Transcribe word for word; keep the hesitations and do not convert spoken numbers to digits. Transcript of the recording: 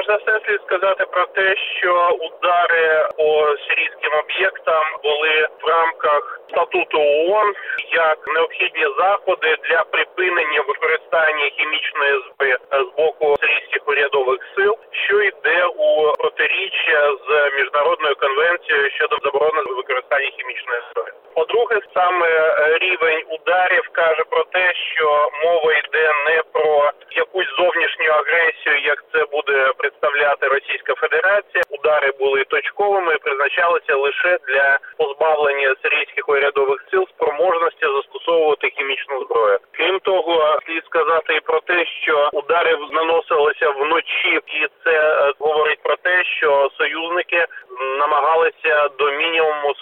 Перш за все, слід сказати про те, що удари по сирійським об'єктам були в рамках статуту ООН як необхідні заходи для припинення використання хімічної зброї з боку сирійських урядових сил, що йде у протиріччя з міжнародною конвенцією щодо заборони використання хімічної зброї. По-друге, саме рівень ударів каже про те, що мова йде не про якусь зовнішню агресію, як це буде представляти Російська Федерація. Удари були точковими і призначалися лише для позбавлення сирійських урядових сил спроможності застосовувати хімічну зброю. Крім того, слід сказати і про те, що удари наносилися вночі, і це говорить про те, що союзники намагалися до мінімуму